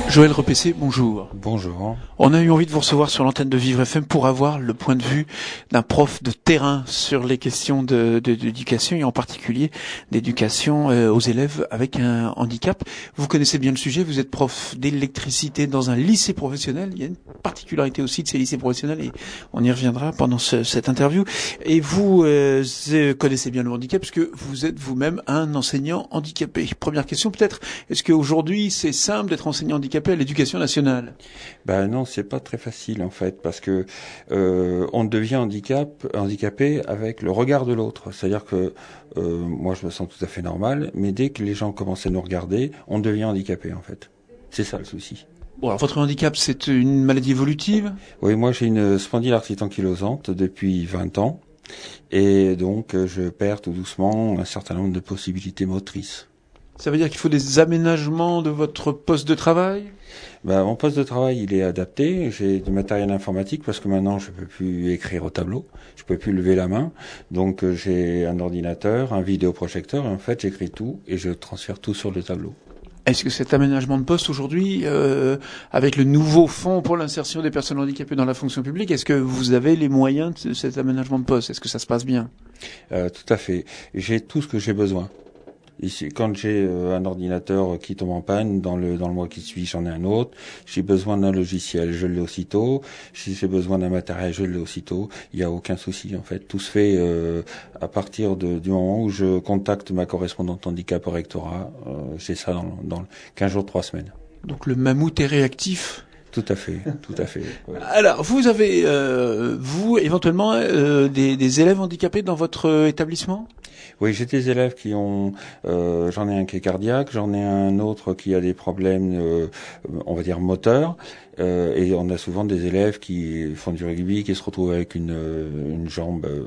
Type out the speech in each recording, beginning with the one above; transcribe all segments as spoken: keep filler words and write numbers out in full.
Joël Repessé, bonjour. Bonjour. On a eu envie de vous recevoir sur l'antenne de Vivre F M pour avoir le point de vue d'un prof de terrain sur les questions de, de, d'éducation et en particulier d'éducation euh, aux élèves avec un handicap. Vous connaissez bien le sujet, vous êtes prof d'électricité dans un lycée professionnel. Il y a une particularité aussi de ces lycées professionnels et on y reviendra pendant ce, cette interview. Et vous euh, connaissez bien le handicap puisque vous êtes vous-même un enseignant handicapé. Première question peut-être, est-ce qu'aujourd'hui c'est simple d'être enseignant handicapé à l'éducation nationale? Ben non, c'est pas très facile en fait, parce que euh, on devient handicap, handicapé avec le regard de l'autre. C'est-à-dire que euh, moi je me sens tout à fait normal, mais dès que les gens commencent à nous regarder, on devient handicapé en fait. C'est ça le souci. Bon, alors votre handicap, c'est une maladie évolutive? Oui, moi j'ai une spondylarthrite ankylosante depuis vingt ans, et donc je perds tout doucement un certain nombre de possibilités motrices. Ça veut dire qu'il faut des aménagements de votre poste de travail? Ben, mon poste de travail, il est adapté. J'ai du matériel informatique parce que maintenant, je peux plus écrire au tableau. Je peux plus lever la main. Donc, euh, j'ai un ordinateur, un vidéoprojecteur. Et en fait, j'écris tout et je transfère tout sur le tableau. Est-ce que cet aménagement de poste aujourd'hui, euh, avec le nouveau fonds pour l'insertion des personnes handicapées dans la fonction publique, est-ce que vous avez les moyens de cet aménagement de poste? Est-ce que ça se passe bien? Euh, tout à fait. J'ai tout ce que j'ai besoin. Ici, quand j'ai euh, un ordinateur qui tombe en panne, dans le dans le mois qui suit, j'en ai un autre. J'ai besoin d'un logiciel, je l'ai aussitôt. Si j'ai besoin d'un matériel, je l'ai aussitôt. Il n'y a aucun souci en fait. Tout se fait euh, à partir de, du moment où je contacte ma correspondante handicap au rectorat. Euh, j'ai ça dans, dans quinze jours, trois semaines. Donc le mammouth est réactif? Tout à fait, tout à fait. Ouais. Alors, vous avez, euh, vous, éventuellement, euh, des, des élèves handicapés dans votre euh, établissement? Oui, j'ai des élèves qui ont, euh, j'en ai un qui est cardiaque, j'en ai un autre qui a des problèmes, euh, on va dire moteurs, euh, et on a souvent des élèves qui font du rugby, qui se retrouvent avec une, une jambe euh,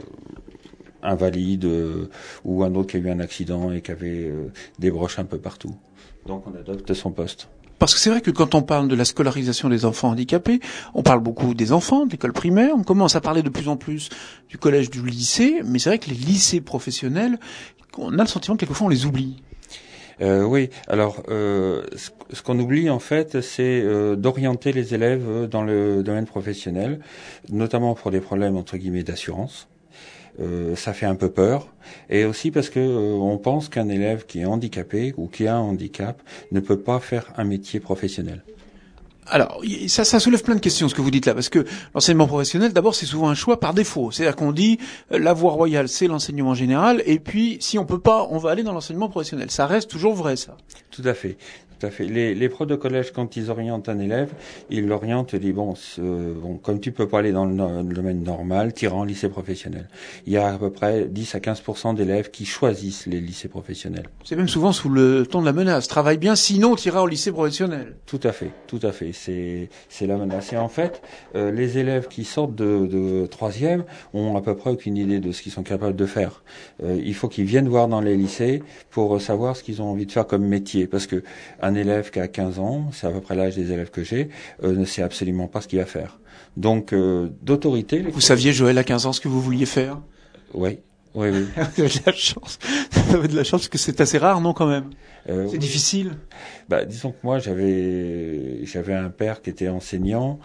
invalide, euh, ou un autre qui a eu un accident et qui avait euh, des broches un peu partout. Donc on adopte son poste. Parce que c'est vrai que quand on parle de la scolarisation des enfants handicapés, on parle beaucoup des enfants, de l'école primaire, on commence à parler de plus en plus du collège, du lycée, mais c'est vrai que les lycées professionnels, on a le sentiment que quelquefois on les oublie. Euh, oui, alors euh, ce, ce qu'on oublie en fait, c'est euh, d'orienter les élèves dans le domaine professionnel, notamment pour des problèmes entre guillemets d'assurance. Euh, ça fait un peu peur, et aussi parce que euh, on pense qu'un élève qui est handicapé ou qui a un handicap ne peut pas faire un métier professionnel. Alors, ça, ça soulève plein de questions, ce que vous dites là, parce que l'enseignement professionnel, d'abord, c'est souvent un choix par défaut. C'est-à-dire qu'on dit, la voie royale, c'est l'enseignement général, et puis, si on peut pas, on va aller dans l'enseignement professionnel. Ça reste toujours vrai, ça. Tout à fait. Tout à fait. Les, les profs de collège, quand ils orientent un élève, ils l'orientent et disent bon, euh, bon, comme tu peux pas aller dans le, no- le domaine normal, t'iras en lycée professionnel. Il y a à peu près dix à quinze pour cent d'élèves qui choisissent les lycées professionnels. C'est même souvent sous le ton de la menace. Travaille bien, sinon t'iras au lycée professionnel. Tout à fait, tout à fait. C'est c'est la menace. Et en fait, euh, les élèves qui sortent de, de troisième ont à peu près aucune idée de ce qu'ils sont capables de faire. Euh, il faut qu'ils viennent voir dans les lycées pour savoir ce qu'ils ont envie de faire comme métier, parce que un élève qui a quinze ans, c'est à peu près l'âge des élèves que j'ai, euh, ne sait absolument pas ce qu'il va faire. Donc, euh, d'autorité... Vous saviez, Joël, à quinze ans, ce que vous vouliez faire? Oui, oui, oui. Vous avez de la chance. Vous avez de la chance, parce que c'est assez rare, non, quand même? Euh, c'est oui. difficile? Bah, disons que moi, j'avais j'avais un père qui était enseignant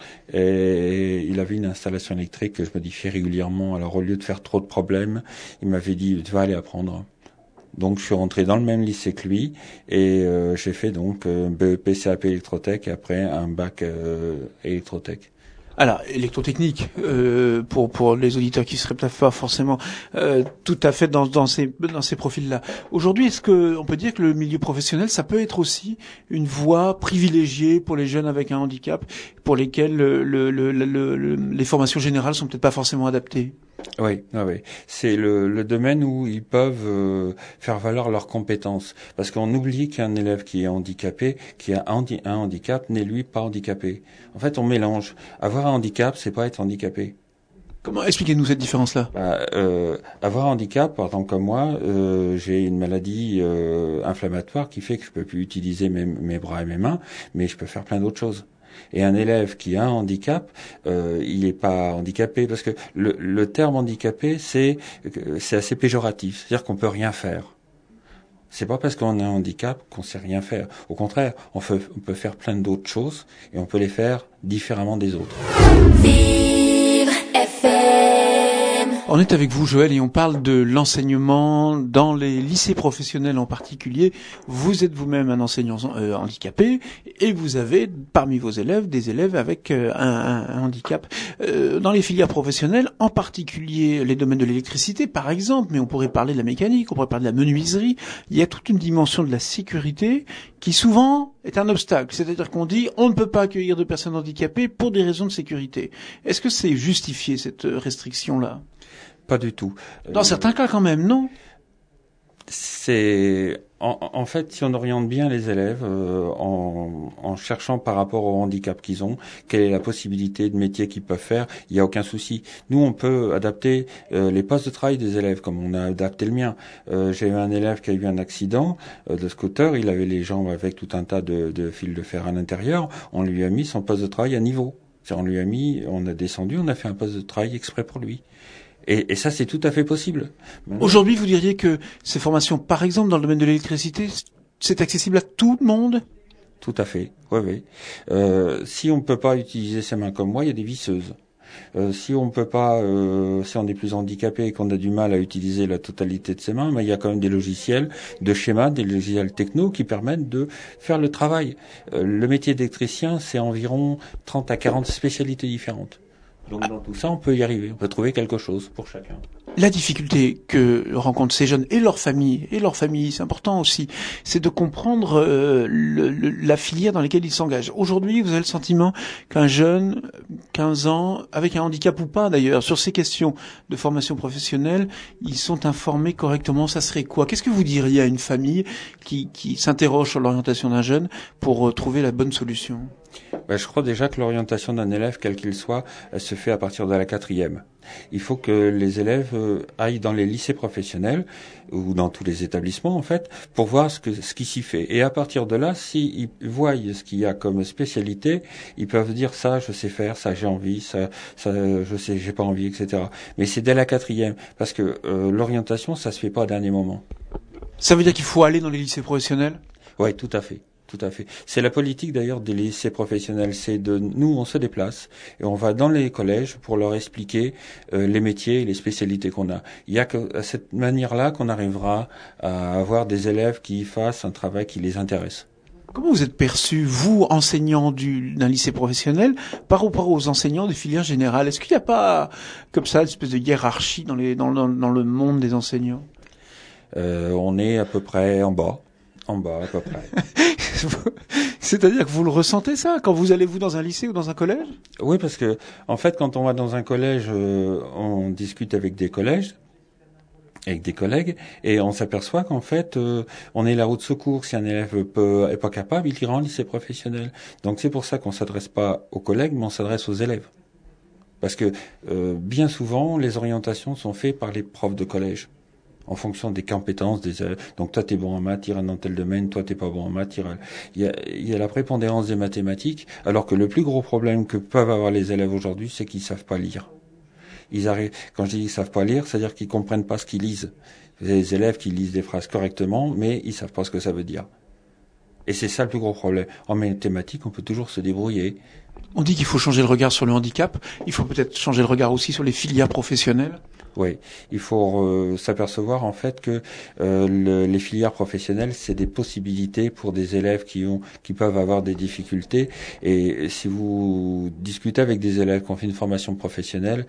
et il avait une installation électrique que je modifiais régulièrement. Alors, au lieu de faire trop de problèmes, il m'avait dit, tu vas aller apprendre. Donc je suis rentré dans le même lycée que lui et euh, j'ai fait donc euh, B E P C A P électrotech et après un bac euh, électrotech. Alors, électrotechnique, euh, pour pour les auditeurs qui seraient peut-être pas forcément euh, tout à fait dans dans ces dans ces profils-là. Aujourd'hui, est-ce que on peut dire que le milieu professionnel, ça peut être aussi une voie privilégiée pour les jeunes avec un handicap, pour lesquels le, le, le, le, le, les formations générales sont peut-être pas forcément adaptées? Oui, ah oui. C'est le, le domaine où ils peuvent euh, faire valoir leurs compétences. Parce qu'on oublie qu'un élève qui est handicapé, qui a un, un handicap, n'est lui pas handicapé. En fait, on mélange. Avoir un handicap, c'est pas être handicapé. Comment expliquez-nous cette différence-là? Bah, euh, avoir un handicap, par exemple comme moi, euh, j'ai une maladie euh, inflammatoire qui fait que je peux plus utiliser mes, mes bras et mes mains, mais je peux faire plein d'autres choses. Et un élève qui a un handicap, euh, il n'est pas handicapé parce que le, le terme handicapé, c'est c'est assez péjoratif, c'est-à-dire qu'on peut rien faire. C'est pas parce qu'on a un handicap qu'on sait rien faire. Au contraire, on, fait, on peut faire plein d'autres choses et on peut les faire différemment des autres. Vivre F M. On est avec vous, Joël, et on parle de l'enseignement dans les lycées professionnels en particulier. Vous êtes vous-même un enseignant euh, handicapé et vous avez parmi vos élèves des élèves avec euh, un, un, un handicap. Euh, dans les filières professionnelles, en particulier les domaines de l'électricité, par exemple, mais on pourrait parler de la mécanique, on pourrait parler de la menuiserie, il y a toute une dimension de la sécurité qui souvent est un obstacle. C'est-à-dire qu'on dit on ne peut pas accueillir de personnes handicapées pour des raisons de sécurité. Est-ce que c'est justifié, cette restriction-là ? Pas du tout. Dans euh, certains cas quand même, non ? C'est en, en fait, si on oriente bien les élèves euh, en, en cherchant par rapport au handicap qu'ils ont, quelle est la possibilité de métier qu'ils peuvent faire, il n'y a aucun souci. Nous, on peut adapter euh, les postes de travail des élèves, comme on a adapté le mien. Euh, j'ai eu un élève qui a eu un accident euh, de scooter, il avait les jambes avec tout un tas de, de fils de fer à l'intérieur. On lui a mis son poste de travail à niveau. On lui a mis, on a descendu, on a fait un poste de travail exprès pour lui. Et, et ça, c'est tout à fait possible. Aujourd'hui, vous diriez que ces formations, par exemple, dans le domaine de l'électricité, c'est accessible à tout le monde ? Tout à fait, oui, oui. Euh, si on ne peut pas utiliser ses mains comme moi, il y a des visseuses. Euh, si on peut pas, euh, si on est plus handicapé et qu'on a du mal à utiliser la totalité de ses mains, ben, il y a quand même des logiciels de schéma, des logiciels techno qui permettent de faire le travail. Euh, le métier d'électricien, c'est environ trente à quarante spécialités différentes. Donc dans tout ça, on peut y arriver, on peut trouver quelque chose pour chacun. La difficulté que rencontrent ces jeunes et leurs familles, et leurs familles, c'est important aussi, c'est de comprendre euh, le, le, la filière dans laquelle ils s'engagent. Aujourd'hui, vous avez le sentiment qu'un jeune, quinze ans, avec un handicap ou pas d'ailleurs, sur ces questions de formation professionnelle, ils sont informés correctement. Ça serait quoi ? Qu'est-ce que vous diriez à une famille qui, qui s'interroge sur l'orientation d'un jeune pour euh, trouver la bonne solution ? Ben, je crois déjà que l'orientation d'un élève, quel qu'il soit, elle se fait à partir de la quatrième. Il faut que les élèves euh, aillent dans les lycées professionnels ou dans tous les établissements en fait pour voir ce que ce qui s'y fait. Et à partir de là, s'ils voient ce qu'il y a comme spécialité, ils peuvent dire ça je sais faire, ça j'ai envie, ça ça je sais j'ai pas envie, et cetera. Mais c'est dès la quatrième parce que euh, l'orientation ça se fait pas au dernier moment. Ça veut dire qu'il faut aller dans les lycées professionnels ? Oui, tout à fait. Tout à fait. C'est la politique d'ailleurs des lycées professionnels, c'est de nous on se déplace et on va dans les collèges pour leur expliquer euh, les métiers et les spécialités qu'on a. Il y a que à cette manière-là qu'on arrivera à avoir des élèves qui fassent un travail qui les intéresse. Comment vous êtes perçu, vous, enseignant du, d'un lycée professionnel, par rapport aux enseignants des filières générales ? Est-ce qu'il n'y a pas, comme ça, une espèce de hiérarchie dans, les, dans, dans, dans le monde des enseignants ? euh, On est à peu près en bas. En bas, à peu près. C'est-à-dire que vous le ressentez ça quand vous allez vous dans un lycée ou dans un collège ? Oui, parce que en fait, quand on va dans un collège, euh, on discute avec des collèges, avec des collègues, et on s'aperçoit qu'en fait, euh, on est la roue de secours. Si un élève peut, est pas capable, il ira en lycée professionnel. Donc c'est pour ça qu'on s'adresse pas aux collègues, mais on s'adresse aux élèves. Parce que euh, bien souvent, les orientations sont faites par les profs de collège. En fonction des compétences des élèves. Donc toi t'es bon en maths, t'iras dans tel domaine, toi t'es pas bon en maths, t'iras... Il y a, il y a la prépondérance des mathématiques, alors que le plus gros problème que peuvent avoir les élèves aujourd'hui, c'est qu'ils savent pas lire. Ils arrivent, quand je dis qu'ils savent pas lire, c'est-à-dire qu'ils comprennent pas ce qu'ils lisent. Vous avez des élèves qui lisent des phrases correctement, mais ils savent pas ce que ça veut dire. Et c'est ça le plus gros problème. En mathématiques, on peut toujours se débrouiller. On dit qu'il faut changer le regard sur le handicap. Il faut peut-être changer le regard aussi sur les filières professionnelles. Oui, il faut euh, s'apercevoir en fait que euh, le, les filières professionnelles, c'est des possibilités pour des élèves qui ont, qui peuvent avoir des difficultés. Et si vous discutez avec des élèves qui ont fait une formation professionnelle,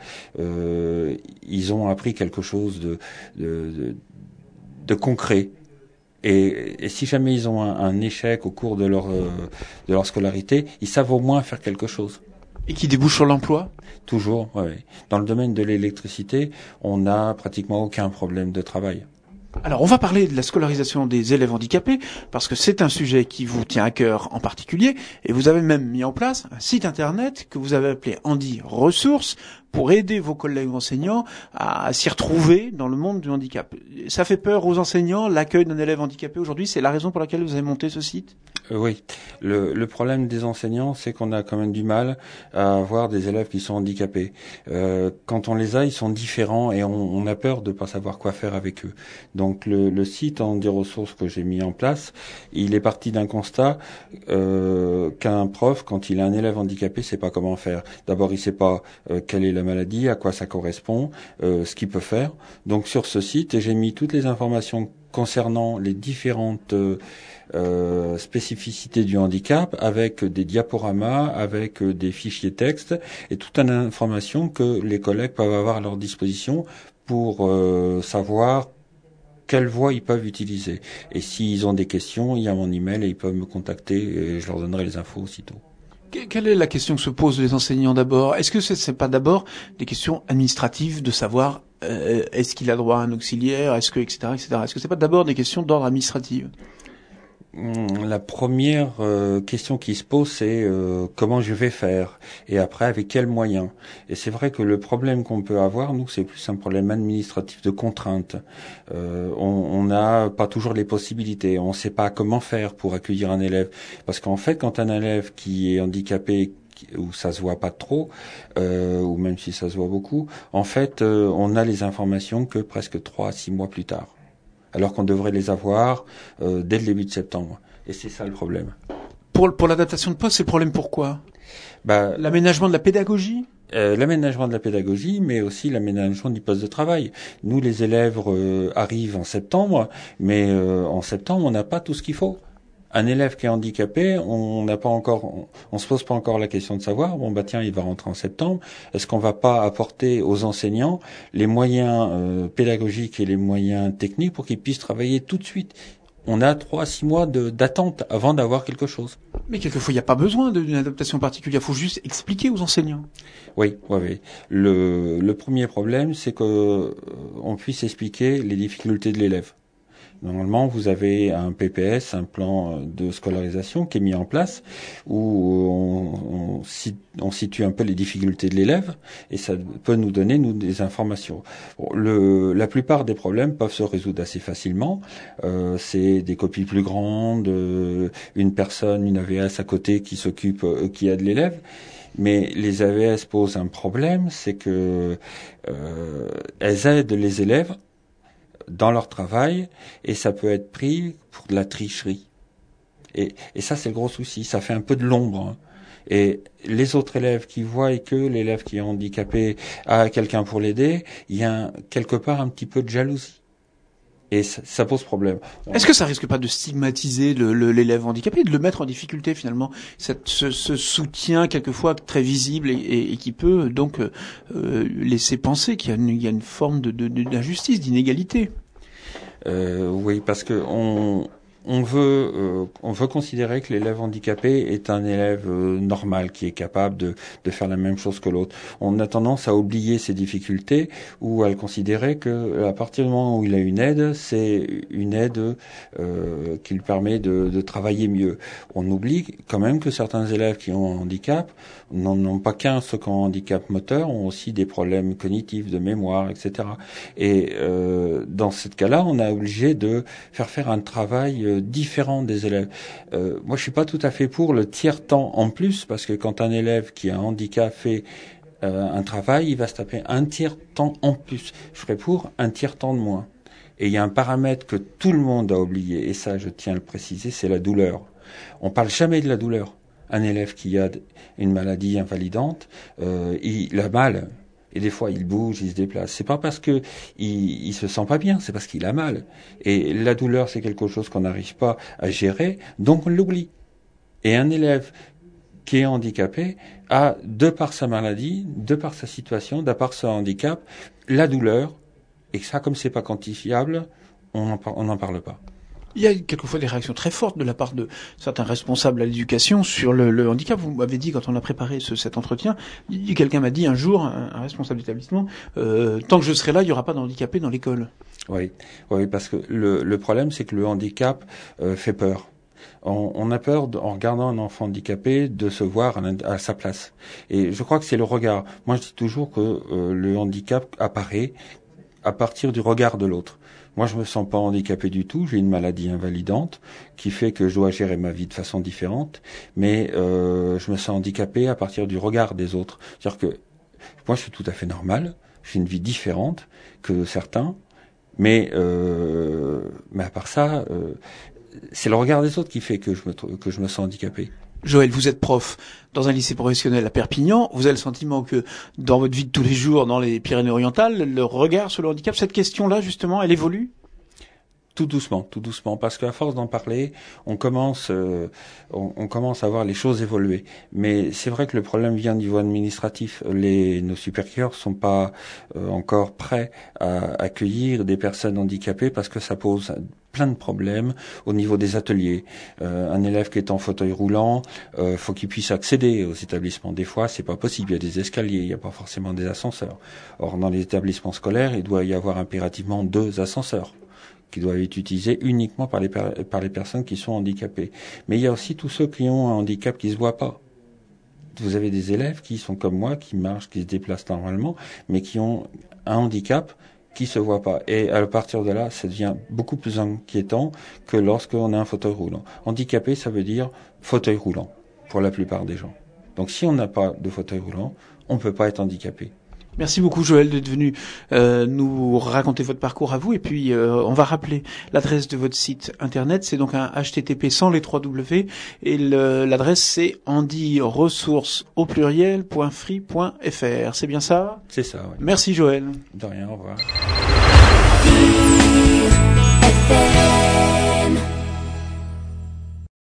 euh, ils ont appris quelque chose de, de, de, de concret. Et, et si jamais ils ont un, un échec au cours de leur euh, de leur scolarité, ils savent au moins faire quelque chose. Et qui débouche sur l'emploi ? Toujours, oui. Dans le domaine de l'électricité, on n'a pratiquement aucun problème de travail. Alors, on va parler de la scolarisation des élèves handicapés, parce que c'est un sujet qui vous tient à cœur en particulier, et vous avez même mis en place un site internet que vous avez appelé Handi Ressources, pour aider vos collègues enseignants à, à s'y retrouver dans le monde du handicap. Ça fait peur aux enseignants, l'accueil d'un élève handicapé aujourd'hui, c'est la raison pour laquelle vous avez monté ce site ? Euh, oui, le, le problème des enseignants, c'est qu'on a quand même du mal à avoir des élèves qui sont handicapés. Euh, quand on les a, ils sont différents et on, on a peur de pas savoir quoi faire avec eux. Donc le, le site en des ressources que j'ai mis en place, il est parti d'un constat euh, qu'un prof, quand il a un élève handicapé, sait pas comment faire. D'abord, il sait pas euh, quelle est la maladie, à quoi ça correspond, euh, ce qu'il peut faire. Donc sur ce site, j'ai mis toutes les informations concernant les différentes euh, Euh, spécificité du handicap avec des diaporamas, avec euh, des fichiers texte et toute une information que les collègues peuvent avoir à leur disposition pour euh, savoir quelle voie ils peuvent utiliser. Et s'ils ont des questions, il y a mon email et ils peuvent me contacter et je leur donnerai les infos aussitôt. Quelle est la question que se posent les enseignants d'abord? Est-ce que c'est, c'est pas d'abord des questions administratives de savoir euh, est-ce qu'il a droit à un auxiliaire, est-ce que, et cetera, et cetera. Est-ce que c'est pas d'abord des questions d'ordre administratif? La première euh, question qui se pose, c'est euh, comment je vais faire et après avec quels moyens. Et c'est vrai que le problème qu'on peut avoir, nous, c'est plus un problème administratif de contrainte. Euh, on n'a pas toujours les possibilités, on ne sait pas comment faire pour accueillir un élève. Parce qu'en fait, quand un élève qui est handicapé, où ça se voit pas trop, euh, ou même si ça se voit beaucoup, en fait, euh, on a les informations que presque trois à six mois plus tard. Alors qu'on devrait les avoir euh, dès le début de septembre. Et c'est ça le problème. Pour, pour l'adaptation de poste, c'est le problème pourquoi? Bah, L'aménagement de la pédagogie? euh, L'aménagement de la pédagogie, mais aussi l'aménagement du poste de travail. Nous, les élèves euh, arrivent en septembre, mais euh, en septembre, on n'a pas tout ce qu'il faut. Un élève qui est handicapé, on n'a pas encore, on, on se pose pas encore la question de savoir, bon bah tiens, il va rentrer en septembre, est-ce qu'on va pas apporter aux enseignants les moyens euh, pédagogiques et les moyens techniques pour qu'ils puissent travailler tout de suite? On a trois à six mois de, d'attente avant d'avoir quelque chose. Mais quelquefois, il n'y a pas besoin d'une adaptation particulière, il faut juste expliquer aux enseignants. Oui, oui, oui. Le, le premier problème, c'est que euh, on puisse expliquer les difficultés de l'élève. Normalement, vous avez un P P S, un plan de scolarisation qui est mis en place où on, on, on situe un peu les difficultés de l'élève et ça peut nous donner nous des informations. Bon, le, la plupart des problèmes peuvent se résoudre assez facilement. Euh, c'est des copies plus grandes, euh, une personne, une A V S à côté qui s'occupe, euh, qui aide l'élève. Mais les A V S posent un problème, c'est que euh, elles aident les élèves dans leur travail, et ça peut être pris pour de la tricherie. Et, et ça, c'est le gros souci. Ça fait un peu de l'ombre. Hein. Et les autres élèves qui voient que l'élève qui est handicapé a quelqu'un pour l'aider, il y a un, quelque part un petit peu de jalousie. Et ça, ça pose problème. Est-ce que ça risque pas de stigmatiser le, le, l'élève handicapé, de le mettre en difficulté finalement, cette, ce, ce soutien quelquefois très visible et, et, et qui peut donc euh, laisser penser qu'il y a une, il y a une forme de, de, d'injustice, d'inégalité? Euh, oui, parce que on on veut euh, on veut considérer que l'élève handicapé est un élève euh, normal qui est capable de de faire la même chose que l'autre. On a tendance à oublier ses difficultés ou à le considérer que à partir du moment où il a une aide, c'est une aide euh, qui lui permet de, de travailler mieux. On oublie quand même que certains élèves qui ont un handicap n'en ont pas qu'un, ceux qui ont un handicap moteur ont aussi des problèmes cognitifs, de mémoire, et cetera. Et euh, dans ce cas-là, on est obligé de faire faire un travail euh, différent des élèves. Euh, moi, je suis pas tout à fait pour le tiers-temps en plus, parce que quand un élève qui a un handicap fait euh, un travail, il va se taper un tiers-temps en plus. Je serais pour un tiers-temps de moins. Et il y a un paramètre que tout le monde a oublié, et ça, je tiens à le préciser, c'est la douleur. On parle jamais de la douleur. Un élève qui a une maladie invalidante, euh, il a mal. Et des fois, il bouge, il se déplace. C'est pas parce que il, il se sent pas bien, c'est parce qu'il a mal. Et la douleur, c'est quelque chose qu'on n'arrive pas à gérer, donc on l'oublie. Et un élève qui est handicapé a, de par sa maladie, de par sa situation, de par son handicap, la douleur. Et ça, comme c'est pas quantifiable, on n'en parle pas. Il y a quelquefois des réactions très fortes de la part de certains responsables à l'éducation sur le, le handicap. Vous m'avez dit, quand on a préparé ce, cet entretien, quelqu'un m'a dit un jour, un, un responsable d'établissement, euh, tant que je serai là, il n'y aura pas d'handicapés dans l'école. Oui, oui, parce que le, le problème, c'est que le handicap euh, fait peur. On, on a peur, de, en regardant un enfant handicapé, de se voir à, à sa place. Et je crois que c'est le regard. Moi, je dis toujours que euh, le handicap apparaît à partir du regard de l'autre. Moi, je me sens pas handicapé du tout. J'ai une maladie invalidante qui fait que je dois gérer ma vie de façon différente. Mais euh, je me sens handicapé à partir du regard des autres. C'est-à-dire que moi, je suis tout à fait normal. J'ai une vie différente que certains. Mais euh, mais à part ça, euh, c'est le regard des autres qui fait que je me que je me sens handicapé. Joël, vous êtes prof dans un lycée professionnel à Perpignan. Vous avez le sentiment que dans votre vie de tous les jours, dans les Pyrénées-Orientales, le regard sur le handicap, cette question-là, justement, elle évolue ? Tout doucement, tout doucement, parce qu'à force d'en parler, on commence, euh, on, on commence à voir les choses évoluer. Mais c'est vrai que le problème vient au niveau administratif. Les, nos supérieurs sont pas euh, encore prêts à accueillir des personnes handicapées parce que ça pose plein de problèmes au niveau des ateliers. Euh, un élève qui est en fauteuil roulant, euh, faut qu'il puisse accéder aux établissements. Des fois, c'est pas possible. Il y a des escaliers, il n'y a pas forcément des ascenseurs. Or, dans les établissements scolaires, il doit y avoir impérativement deux ascenseurs qui doivent être utilisés uniquement par les par les personnes qui sont handicapées. Mais il y a aussi tous ceux qui ont un handicap qui se voit pas. Vous avez des élèves qui sont comme moi, qui marchent, qui se déplacent normalement, mais qui ont un handicap qui se voit pas. Et à partir de là, ça devient beaucoup plus inquiétant que lorsqu'on a un fauteuil roulant. Handicapé, ça veut dire fauteuil roulant pour la plupart des gens. Donc si on n'a pas de fauteuil roulant, on peut pas être handicapé. Merci beaucoup Joël d'être venu euh, nous raconter votre parcours à vous, et puis euh, on va rappeler l'adresse de votre site internet. C'est donc un H T T P sans les trois W, et le, l'adresse c'est handiressources au pluriel point free point f r. C'est bien ça ? C'est ça, oui. Merci Joël. De rien, au revoir.